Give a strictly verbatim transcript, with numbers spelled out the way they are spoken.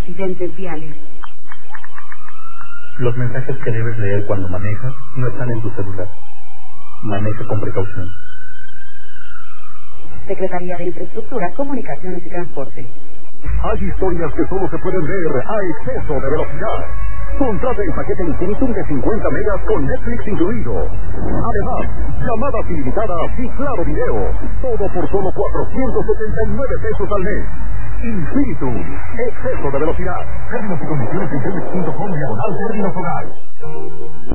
accidentes viales. Los mensajes que debes leer cuando manejas no están en tu celular. Maneja con precaución. Secretaría de Infraestructura, Comunicaciones y Transporte. Hay historias que solo se pueden ver a exceso de velocidad. Contrata el paquete Infinitum de cincuenta megas con Netflix incluido. Además, llamadas ilimitadas y claro video. Todo por solo cuatrocientos setenta y nueve pesos al mes. Infinitum, exceso de velocidad. Términos y condiciones en telmex punto com diagonal términos hogar.